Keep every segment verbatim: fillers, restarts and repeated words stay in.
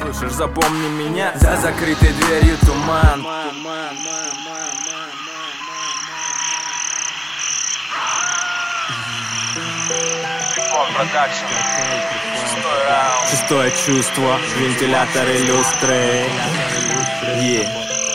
Слышишь, запомни меня, за закрытой дверью туман. Шестое чувство, вентиляторы, люстры. Yeah.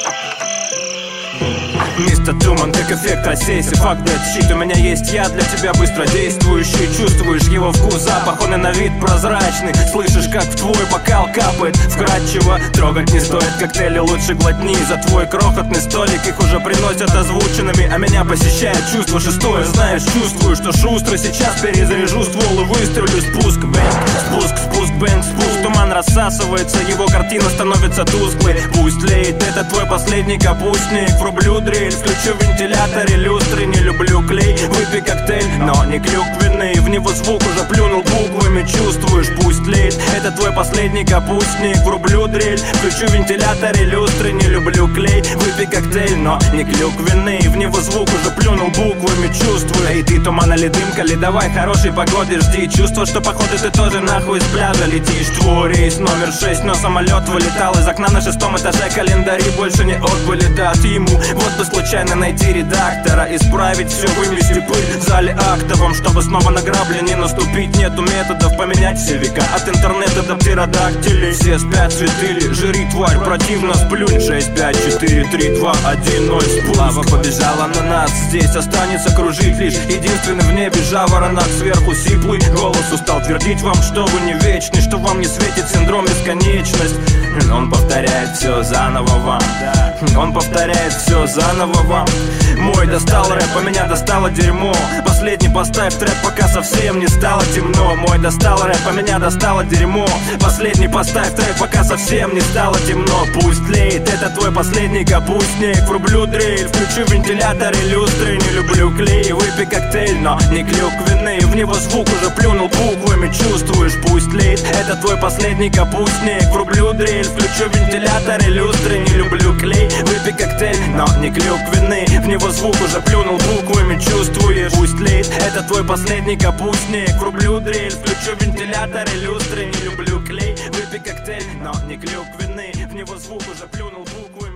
Мистер Туман, как эффект рассейся, факт нет щит. У меня есть я для тебя быстро действующий. Чувствуешь его вкус, запах, он и на вид прозрачный. Слышишь, как в твой бокал капает вкрадчиво. Трогать не стоит, коктейли лучше глотни. За твой крохотный столик их уже приносят озвученными. А меня посещает чувство шестое. Знаешь, чувствую, что шустро сейчас перезаряжу ствол и выстрелю. Спуск, бэнк, спуск, спуск, бэнк, спуск. Туман рассасывается, его картина становится тусклой. Пусть леет, это твой последний капустник. Врублю дрель, включу вентиляторы, люстры. Не люблю клей, выпей коктейль, но не клюквенный. В него звук уже плюнул буквами. Чувствуешь, пусть леет, это твой последний капустник. Врублю дрель, включу вентиляторы, люстры. Не люблю клей, выпей коктейль, но не клюквенный. В него звук уже плюнул буквами. Чувствую, эй ты, туман или дымка ли, давай хорошей погоды жди. Чувство, что походу ты тоже нахуй с пляжа летишь. Твой рейс номер шесть, но самолет вылетал из окна на шестом этаже. Календари больше не отбыли дат ему. Вот бы случайно найти редактора, исправить все, вымести пыль в зале актовом, чтобы снова на грабли не наступить. Нету методов поменять все века, от интернета до птеродактилей. Все спят, светили, жри, тварь, противно сплюнь. Шесть, пять, четыре, три, два, один, ноль, спуск. Лава побежала на нас, здесь останется кружить лишь единственный в небе жаворонок. Сверху сиплый голос устал твердить вам, что вы не вечны, что вам не светит синдром бесконечность. Он повторяет все заново вам, он повторяет все заново вам. Мой достал рэп, а меня достало дерьмо. Последний поставь трек, пока совсем не стало темно. Мой достал рэп, а меня достало дерьмо. Последний поставь трек, пока совсем не стало темно. Пусть леет, это твой последний капустник. Врублю дрель, включу вентиляторы, люстры. Не люблю клей, выпей коктейль, но не клюквенный. В него звук уже плюнул буквами. Чувствуешь, пусть леет, это твой последний капустник. Врублю дрель, включу вентиляторы, люстры. Не люблю клей, выпей коктейль, но не клюквенный. В него звук уже плюнул буквами. Чувствуешь, пусть леет, это твой последний капустник. Врублю дрель, включу вентиляторы, люстры. Не люблю клей, выпей коктейль, но не клюквенный. В него звук уже плюнул буквами.